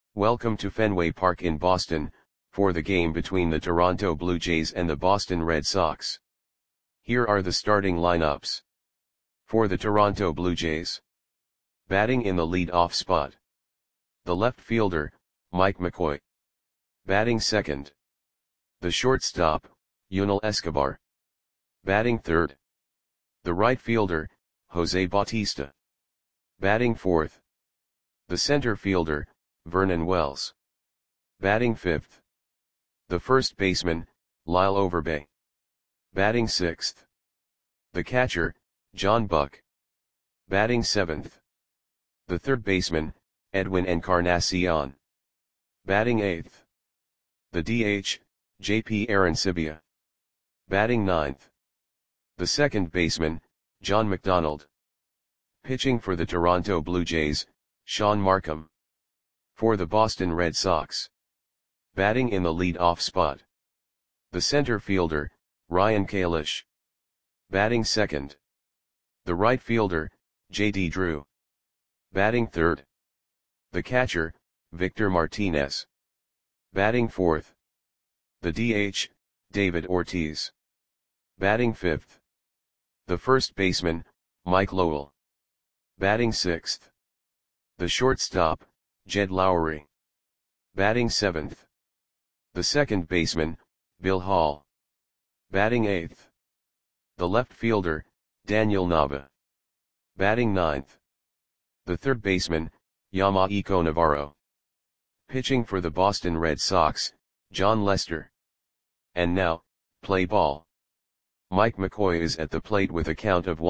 Welcome to Fenway Park in Boston, for the game between the Toronto Blue Jays and the Boston Red Sox. Here are the starting lineups. For the Toronto Blue Jays. Batting in the lead-off spot. The left fielder, Mike McCoy. Batting second. The shortstop, Yunel Escobar. Batting third. The right fielder, Jose Bautista. Batting fourth. The center fielder, Vernon Wells. Batting fifth. The first baseman, Lyle Overbay. Batting sixth. The catcher, John Buck. Batting seventh. The third baseman, Edwin Encarnacion. Batting eighth. The DH, J.P. Arancibia. Batting ninth. The second baseman, John McDonald. Pitching for the Toronto Blue Jays, Sean Markham. For the Boston Red Sox. Batting in the lead-off spot. The center fielder, Ryan Kalish. Batting second. The right fielder, J.D. Drew. Batting third. The catcher, Victor Martinez. Batting fourth. The DH, David Ortiz. Batting fifth. The first baseman, Mike Lowell. Batting sixth. The shortstop, Jed Lowry. Batting seventh. The second baseman, Bill Hall. Batting eighth. The left fielder, Daniel Nava. Batting ninth. The third baseman, Yamaico Navarro. Pitching for the Boston Red Sox, John Lester. And now, play ball. Mike McCoy is at the plate with a count of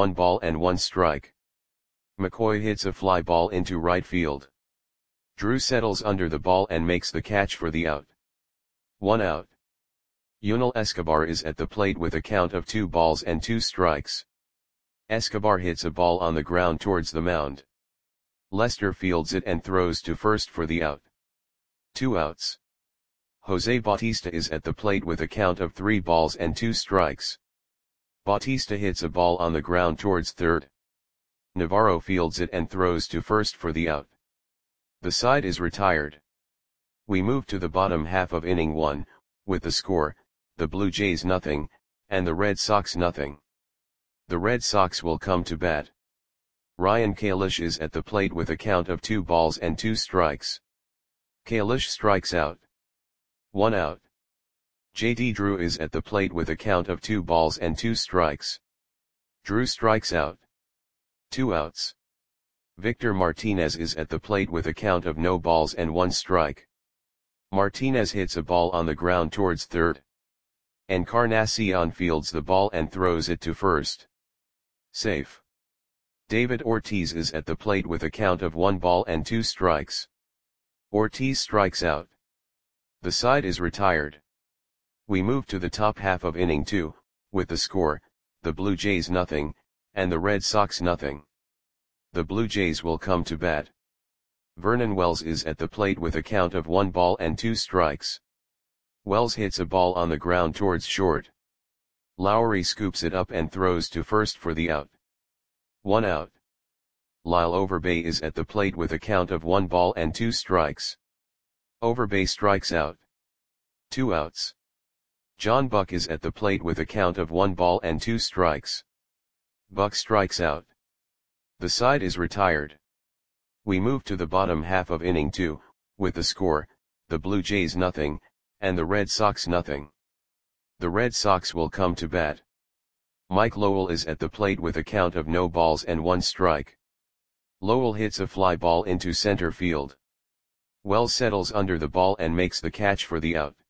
1-1 McCoy hits a fly ball into right field. Drew settles under the ball and makes the catch for the out. 1 out. Yunel Escobar is at the plate with a count of 2-2. Escobar hits a ball on the ground towards the mound. Lester fields it and throws to first for the out. 2 outs. Jose Bautista is at the plate with a count of 3-2. Bautista hits a ball on the ground towards third. Navarro fields it and throws to first for the out. The side is retired. We move to the bottom half of inning 1, with the score, the Blue Jays 0, and the Red Sox 0. The Red Sox will come to bat. Ryan Kalish is at the plate with a count of 2-2. Kalish strikes out. 1 out. J.D. Drew is at the plate with a count of 2-2. Drew strikes out. 2 outs. Victor Martinez is at the plate with a count of 0-1. Martinez hits a ball on the ground towards third. Encarnacion fields the ball and throws it to first. Safe. David Ortiz is at the plate with a count of 1-2. Ortiz strikes out. The side is retired. We move to the top half of inning 2, with the score, the Blue Jays 0, and the Red Sox 0. The Blue Jays will come to bat. Vernon Wells is at the plate with a count of 1-2. Wells hits a ball on the ground towards short. Lowry scoops it up and throws to first for the out. 1 out. Lyle Overbay is at the plate with a count of 1-2. Overbay strikes out. 2 outs. John Buck is at the plate with a count of 1-2. Buck strikes out. The side is retired. We move to the bottom half of inning 2, with the score, the Blue Jays 0, and the Red Sox 0. The Red Sox will come to bat. Mike Lowell is at the plate with a count of 0-1. Lowell hits a fly ball into center field. Wells settles under the ball and makes the catch for the out.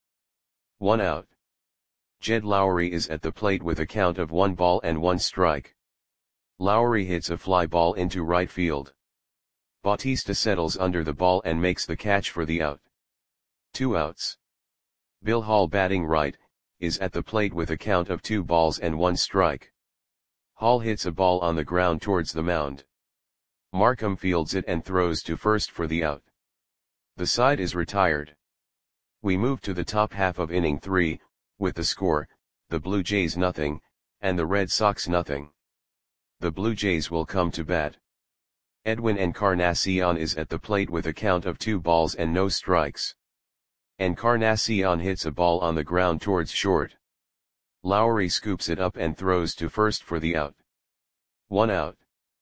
1 out. Jed Lowry is at the plate with a count of 1-1. Lowry hits a fly ball into right field. Bautista settles under the ball and makes the catch for the out. 2 outs. Bill Hall batting right, is at the plate with a count of 2-1. Hall hits a ball on the ground towards the mound. Markham fields it and throws to first for the out. The side is retired. We move to the top half of inning 3, with the score, the Blue Jays 0, and the Red Sox 0. The Blue Jays will come to bat. Edwin Encarnacion is at the plate with a count of 2 balls and no strikes. Encarnacion hits a ball on the ground towards short. Lowry scoops it up and throws to first for the out. 1 out.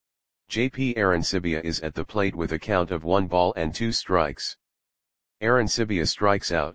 JP Arancibia is at the plate with a count of 1 ball and 2 strikes. Arancibia strikes out.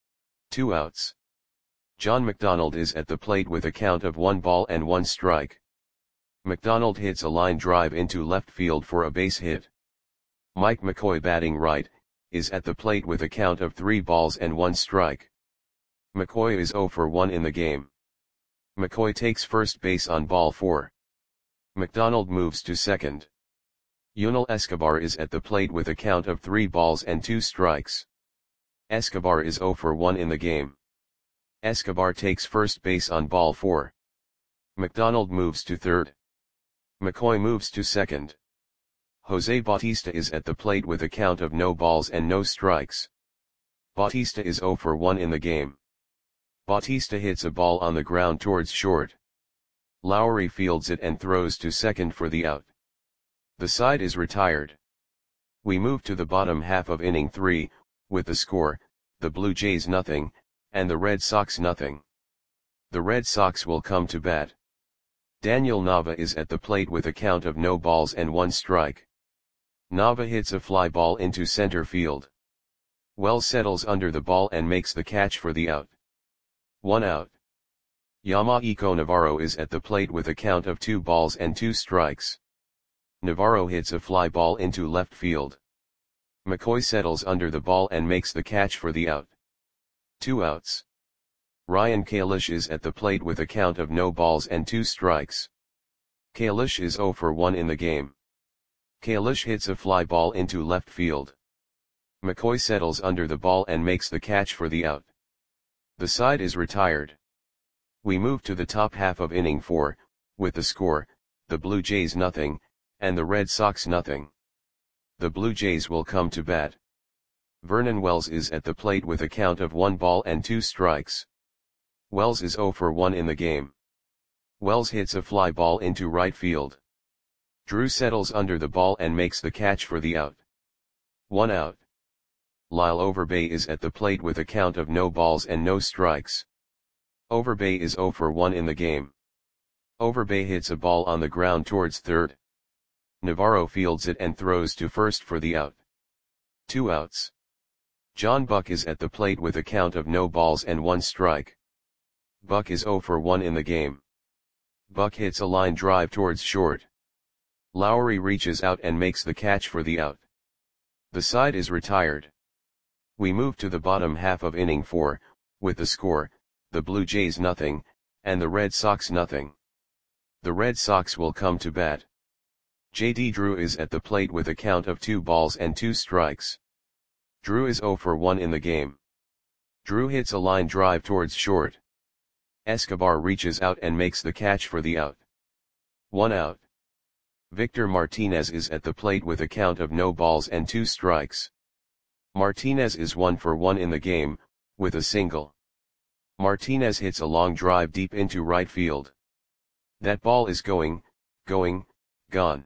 2 outs. John McDonald is at the plate with a count of 1 ball and 1 strike. McDonald hits a line drive into left field for a base hit. Mike McCoy, batting right, is at the plate with a count of 3 balls and 1 strike. McCoy is 0 for 1 in the game. McCoy takes first base on ball 4. McDonald moves to second. Yunel Escobar is at the plate with a count of 3 balls and 2 strikes. Escobar is 0 for 1 in the game. Escobar takes first base on ball 4. McDonald moves to third. McCoy moves to second. Jose Bautista is at the plate with a count of no balls and no strikes. Bautista is 0 for 1 in the game. Bautista hits a ball on the ground towards short. Lowry fields it and throws to second for the out. The side is retired. We move to the bottom half of inning 3, with the score, the Blue Jays 0, and the Red Sox 0. The Red Sox will come to bat. Daniel Nava is at the plate with a count of no balls and 1 strike. Nava hits a fly ball into center field. Wells settles under the ball and makes the catch for the out. 1 out. Yamaiko Navarro is at the plate with a count of 2 balls and 2 strikes. Navarro hits a fly ball into left field. McCoy settles under the ball and makes the catch for the out. 2 outs. Ryan Kalish is at the plate with a count of no balls and 2 strikes. Kalish is 0 for 1 in the game. Kalish hits a fly ball into left field. McCoy settles under the ball and makes the catch for the out. The side is retired. We move to the top half of inning 4, with the score, the Blue Jays 0, and the Red Sox 0. The Blue Jays will come to bat. Vernon Wells is at the plate with a count of 1 ball and 2 strikes. Wells is 0 for 1 in the game. Wells hits a fly ball into right field. Drew settles under the ball and makes the catch for the out. 1 out. Lyle Overbay is at the plate with a count of no balls and no strikes. Overbay is 0 for 1 in the game. Overbay hits a ball on the ground towards third. Navarro fields it and throws to first for the out. 2 outs. John Buck is at the plate with a count of no balls and 1 strike. Buck is 0 for 1 in the game. Buck hits a line drive towards short. Lowry reaches out and makes the catch for the out. The side is retired. We move to the bottom half of inning 4, with the score, the Blue Jays 0, and the Red Sox 0. The Red Sox will come to bat. J.D. Drew is at the plate with a count of 2 balls and 2 strikes. Drew is 0 for 1 in the game. Drew hits a line drive towards short. Escobar reaches out and makes the catch for the out. 1 out. Victor Martinez is at the plate with a count of no balls and 2 strikes. Martinez is 1 for 1 in the game, with a single. Martinez hits a long drive deep into right field. That ball is going, gone.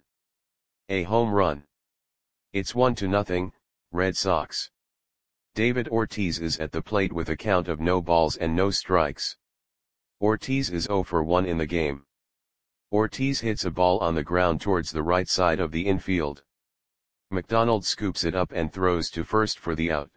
A home run. It's 1-0, Red Sox. David Ortiz is at the plate with a count of no balls and no strikes. Ortiz is 0 for 1 in the game. Ortiz hits a ball on the ground towards the right side of the infield. McDonald scoops it up and throws to first for the out.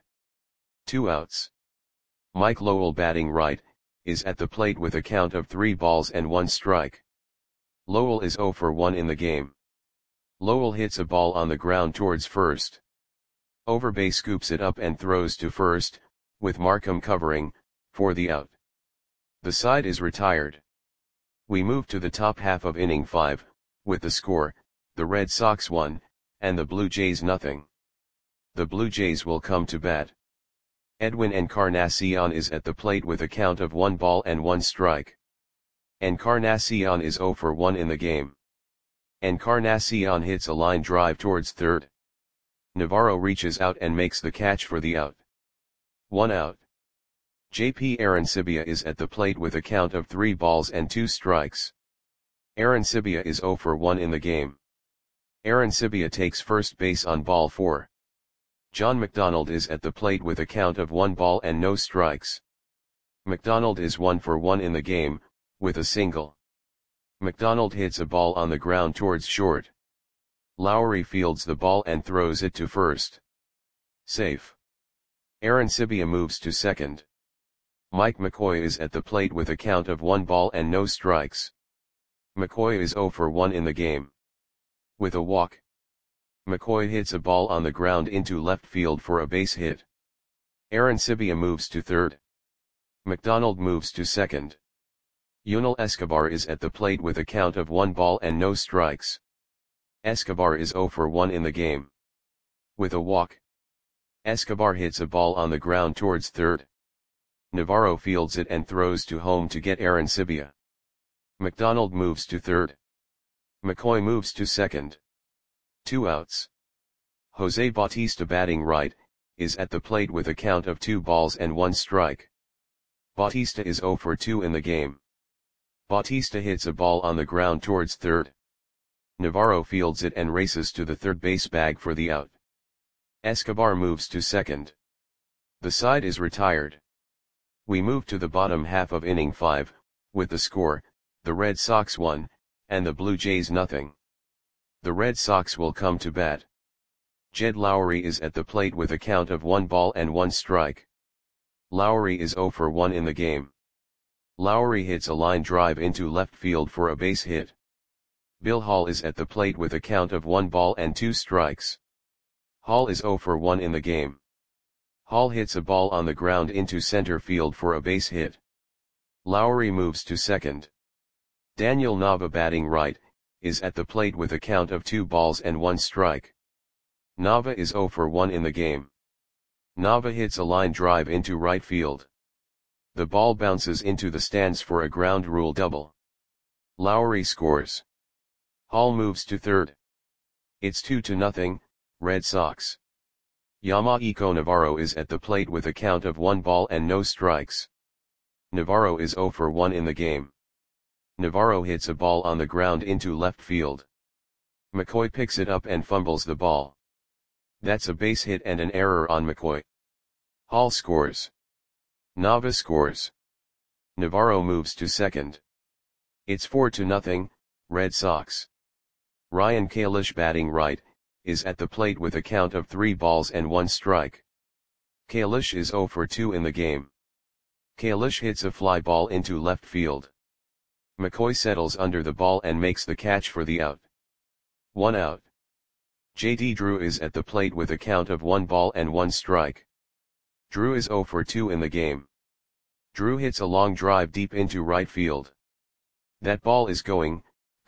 2 outs. Mike Lowell, batting right, is at the plate with a count of 3 balls and 1 strike. Lowell is 0 for 1 in the game. Lowell hits a ball on the ground towards first. Overbay scoops it up and throws to first, with Markham covering, for the out. The side is retired. We move to the top half of inning 5, with the score, the Red Sox 1, and the Blue Jays 0. The Blue Jays will come to bat. Edwin Encarnacion is at the plate with a count of 1 ball and 1 strike. Encarnacion is 0 for 1 in the game. Encarnacion hits a line drive towards third. Navarro reaches out and makes the catch for the out. 1 out. JP Arancibia is at the plate with a count of 3 balls and 2 strikes. Arancibia is 0 for 1 in the game. Arancibia takes first base on ball 4. John McDonald is at the plate with a count of 1 ball and no strikes. McDonald is 1 for 1 in the game, with a single. McDonald hits a ball on the ground towards short. Lowry fields the ball and throws it to first. Safe. Arancibia moves to second. Mike McCoy is at the plate with a count of 1 ball and no strikes. McCoy is 0 for 1 in the game. With a walk. McCoy hits a ball on the ground into left field for a base hit. Arancibia moves to third. McDonald moves to second. Yunel Escobar is at the plate with a count of 1 ball and no strikes. Escobar is 0 for 1 in the game. With a walk. Escobar hits a ball on the ground towards third. Navarro fields it and throws to home to get Arancibia. McDonald moves to third. McCoy moves to second. 2 outs. Jose Bautista batting right, is at the plate with a count of 2 balls and 1 strike. Bautista is 0 for 2 in the game. Bautista hits a ball on the ground towards third. Navarro fields it and races to the third base bag for the out. Escobar moves to second. The side is retired. We move to the bottom half of inning 5, with the score, the Red Sox 1, and the Blue Jays nothing. The Red Sox will come to bat. Jed Lowry is at the plate with a count of 1 ball and 1 strike. Lowry is 0 for 1 in the game. Lowry hits a line drive into left field for a base hit. Bill Hall is at the plate with a count of 1 ball and 2 strikes. Hall is 0 for 1 in the game. Hall hits a ball on the ground into center field for a base hit. Lowry moves to second. Daniel Nava batting right, is at the plate with a count of 2 balls and 1 strike. Nava is 0 for 1 in the game. Nava hits a line drive into right field. The ball bounces into the stands for a ground rule double. Lowry scores. Hall moves to third. It's 2-0, Red Sox. Yamaico Navarro is at the plate with a count of 1 ball and no strikes. Navarro is 0 for 1 in the game. Navarro hits a ball on the ground into left field. McCoy picks it up and fumbles the ball. That's a base hit and an error on McCoy. Hall scores. Nava scores. Navarro moves to second. It's 4-0, Red Sox. Ryan Kalish batting right, is at the plate with a count of 3 balls and 1 strike. Kalish is 0 for 2 in the game. Kalish hits a fly ball into left field. McCoy settles under the ball and makes the catch for the out. 1 out. J.D. Drew is at the plate with a count of 1 ball and 1 strike. Drew is 0 for 2 in the game. Drew hits a long drive deep into right field. That ball is gone.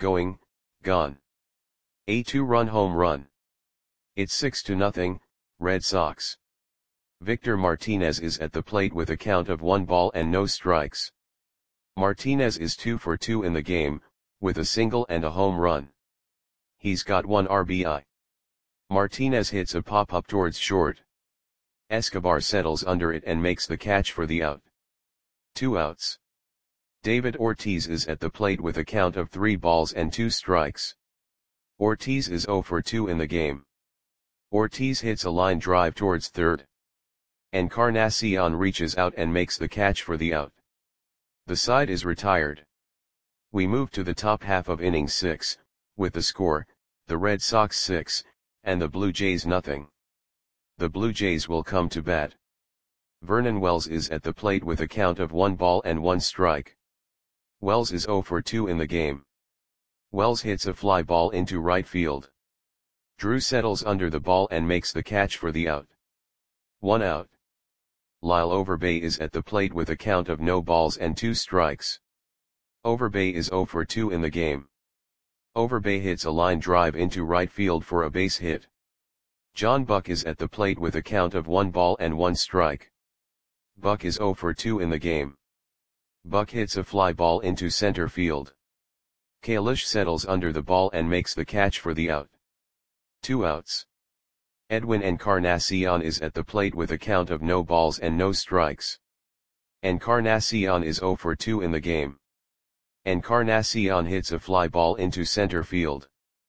A 2-run home run. It's 6-0, Red Sox. Victor Martinez is at the plate with a count of 1 ball and no strikes. Martinez is 2 for 2 in the game, with a single and a home run. He's got 1 RBI. Martinez hits a pop-up towards short. Escobar settles under it and makes the catch for the out. 2 outs. David Ortiz is at the plate with a count of 3 balls and 2 strikes. Ortiz is 0 for 2 in the game. Ortiz hits a line drive towards third. Encarnacion reaches out and makes the catch for the out. The side is retired. We move to the top half of inning 6, with the score, the Red Sox 6, and the Blue Jays nothing. The Blue Jays will come to bat. Vernon Wells is at the plate with a count of 1 ball and 1 strike. Wells is 0 for 2 in the game. Wells hits a fly ball into right field. Drew settles under the ball and makes the catch for the out. 1 out. Lyle Overbay is at the plate with a count of no balls and 2 strikes. Overbay is 0 for 2 in the game. Overbay hits a line drive into right field for a base hit. John Buck is at the plate with a count of 1 ball and 1 strike. Buck is 0 for 2 in the game. Buck hits a fly ball into center field. Kalish settles under the ball and makes the catch for the out. 2 outs. Edwin Encarnacion is at the plate with a count of no balls and no strikes. Encarnacion is 0 for 2 in the game. Encarnacion hits a fly ball into center field.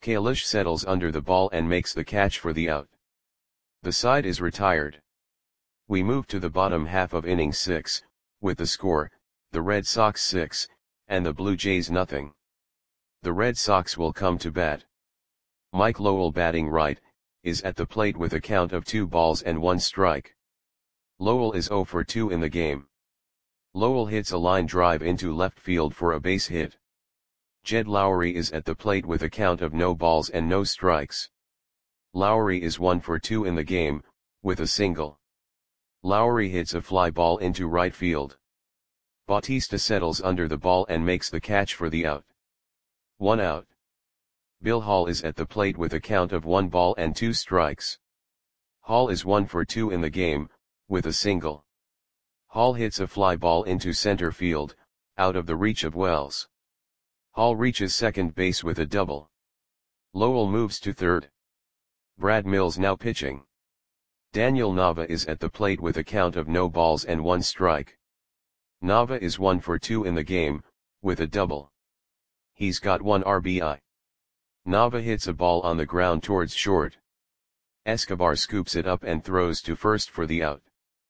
Kalish settles under the ball and makes the catch for the out. The side is retired. We move to the bottom half of inning 6, with the score, the Red Sox 6, and the Blue Jays nothing. The Red Sox will come to bat. Mike Lowell, batting right, is at the plate with a count of 2 balls and 1 strike. Lowell is 0 for 2 in the game. Lowell hits a line drive into left field for a base hit. Jed Lowrie is at the plate with a count of no balls and no strikes. Lowrie is 1 for 2 in the game, with a single. Lowrie hits a fly ball into right field. Bautista settles under the ball and makes the catch for the out. 1 out. Bill Hall is at the plate with a count of 1 ball and 2 strikes. Hall is 1 for 2 in the game, with a single. Hall hits a fly ball into center field, out of the reach of Wells. Hall reaches second base with a double. Lowell moves to third. Brad Mills now pitching. Daniel Nava is at the plate with a count of no balls and 1 strike. Nava is 1 for 2 in the game, with a double. He's got 1 RBI. Nava hits a ball on the ground towards short. Escobar scoops it up and throws to first for the out.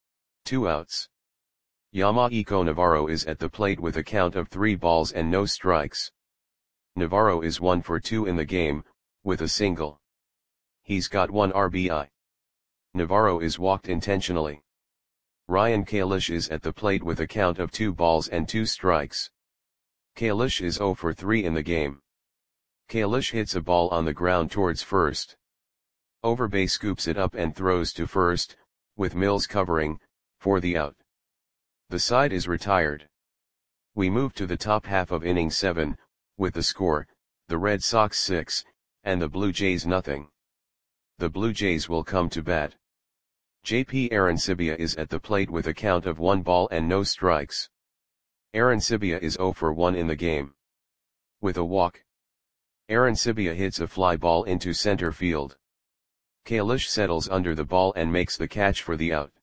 2 outs. Yamahiko Navarro is at the plate with a count of 3 balls and no strikes. Navarro is 1 for 2 in the game, with a single. He's got 1 RBI. Navarro is walked intentionally. Ryan Kalish is at the plate with a count of 2 balls and 2 strikes. Kalish is 0 for 3 in the game. Kalish hits a ball on the ground towards first. Overbay scoops it up and throws to first, with Mills covering, for the out. The side is retired. We move to the top half of inning 7, with the score, the Red Sox 6, and the Blue Jays nothing. The Blue Jays will come to bat. JP Arancibia is at the plate with a count of 1 ball and no strikes. Arancibia is 0 for 1 in the game. With a walk. Arancibia hits a fly ball into center field. Kalish settles under the ball and makes the catch for the out.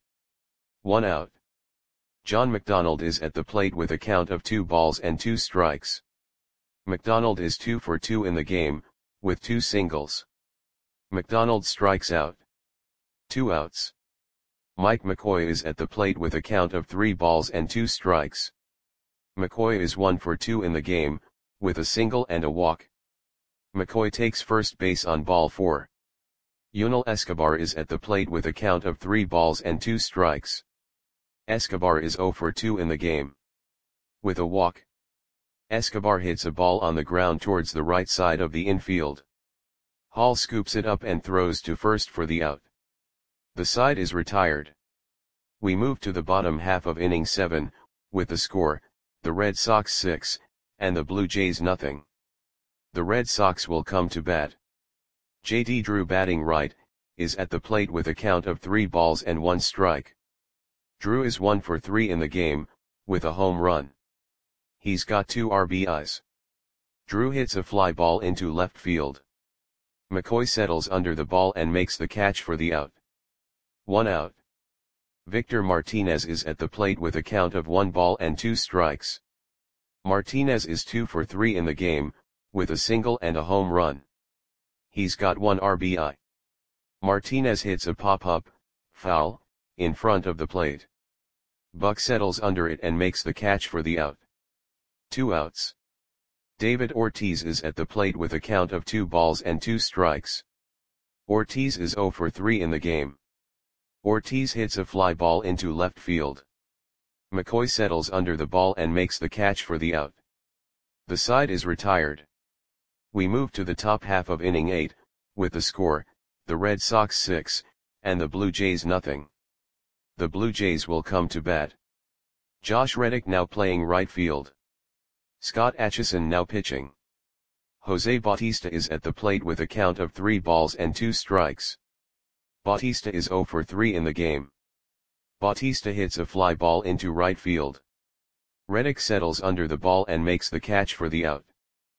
1 out. John McDonald is at the plate with a count of 2 balls and 2 strikes. McDonald is 2 for 2 in the game, with 2 singles. McDonald strikes out. 2 outs. Mike McCoy is at the plate with a count of 3 balls and 2 strikes. McCoy is 1 for 2 in the game, with a single and a walk. McCoy takes first base on ball 4. Yunel Escobar is at the plate with a count of 3 balls and 2 strikes. Escobar is 0 for 2 in the game. With a walk. Escobar hits a ball on the ground towards the right side of the infield. Hall scoops it up and throws to first for the out. The side is retired. We move to the bottom half of inning 7, with the score, the Red Sox 6, and the Blue Jays nothing. The Red Sox will come to bat. J.D. Drew, batting right, is at the plate with a count of 3 balls and 1 strike. Drew is 1 for 3 in the game, with a home run. He's got 2 RBIs. Drew hits a fly ball into left field. McCoy settles under the ball and makes the catch for the out. 1 out. Victor Martinez is at the plate with a count of 1 ball and 2 strikes. Martinez is 2 for 3 in the game, with a single and a home run. He's got 1 RBI. Martinez hits a pop-up, foul, in front of the plate. Buck settles under it and makes the catch for the out. 2 outs. David Ortiz is at the plate with a count of 2 balls and 2 strikes. Ortiz is 0 for 3 in the game. Ortiz hits a fly ball into left field. McCoy settles under the ball and makes the catch for the out. The side is retired. We move to the top half of inning 8, with the score, the Red Sox 6, and the Blue Jays nothing. The Blue Jays will come to bat. Josh Reddick now playing right field. Scott Atchison now pitching. Jose Bautista is at the plate with a count of 3 balls and 2 strikes. Bautista is 0 for 3 in the game. Bautista hits a fly ball into right field. Reddick settles under the ball and makes the catch for the out.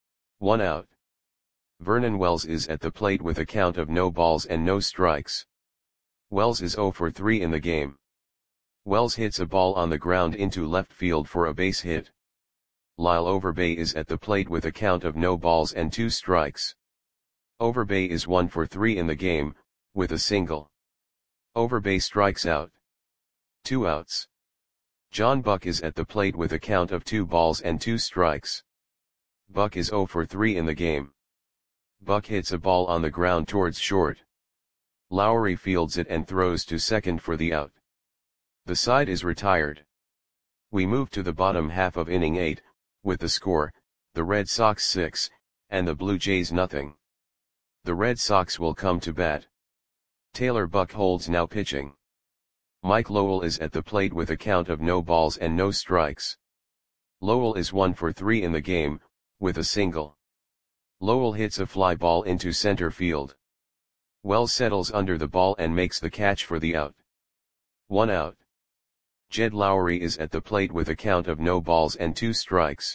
1 out. Vernon Wells is at the plate with a count of no balls and no strikes. Wells is 0 for 3 in the game. Wells hits a ball on the ground into left field for a base hit. Lyle Overbay is at the plate with a count of no balls and 2 strikes. Overbay is 1 for 3 in the game, with a single. Overbay strikes out. 2 outs. John Buck is at the plate with a count of 2 balls and 2 strikes. Buck is 0 for 3 in the game. Buck hits a ball on the ground towards short. Lowry fields it and throws to second for the out. The side is retired. We move to the bottom half of inning 8, with the score, the Red Sox 6, and the Blue Jays nothing. The Red Sox will come to bat. Taylor Buchholz now pitching. Mike Lowell is at the plate with a count of no balls and no strikes. Lowell is 1 for 3 in the game, with a single. Lowell hits a fly ball into center field. Wells settles under the ball and makes the catch for the out. 1 out. Jed Lowry is at the plate with a count of no balls and 2 strikes.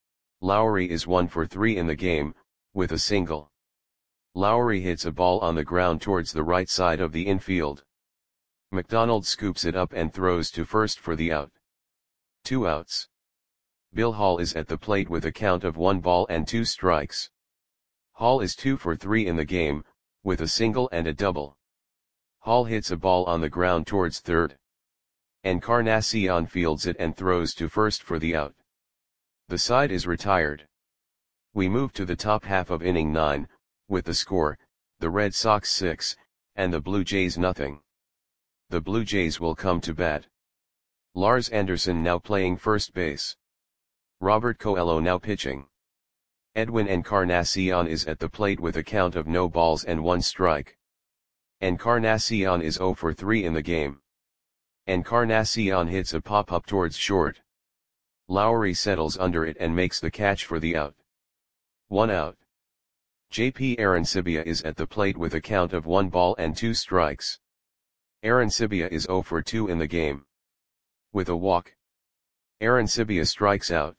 Lowry is 1 for 3 in the game, with a single. Lowry hits a ball on the ground towards the right side of the infield. McDonald scoops it up and throws to first for the out. 2 outs. Bill Hall is at the plate with a count of 1 ball and 2 strikes. Hall is 2 for 3 in the game, with a single and a double. Hall hits a ball on the ground towards third. Encarnacion fields it and throws to first for the out. The side is retired. We move to the top half of inning 9, with the score, the Red Sox 6, and the Blue Jays nothing. The Blue Jays will come to bat. Lars Anderson now playing first base. Robert Coelho now pitching. Edwin Encarnacion is at the plate with a count of no balls and 1 strike. Encarnacion is 0 for 3 in the game. Encarnacion hits a pop-up towards short. Lowry settles under it and makes the catch for the out. 1 out. JP Arancibia is at the plate with a count of 1 ball and 2 strikes. Arancibia is 0 for 2 in the game. With a walk. Arancibia strikes out.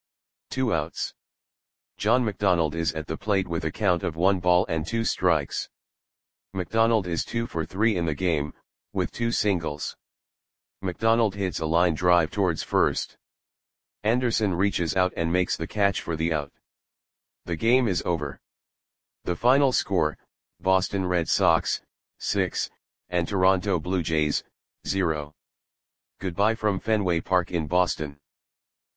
2 outs. John McDonald is at the plate with a count of 1 ball and 2 strikes. McDonald is 2 for 3 in the game, with 2 singles. McDonald hits a line drive towards first. Anderson reaches out and makes the catch for the out. The game is over. The final score, Boston Red Sox, 6, and Toronto Blue Jays, 0. Goodbye from Fenway Park in Boston.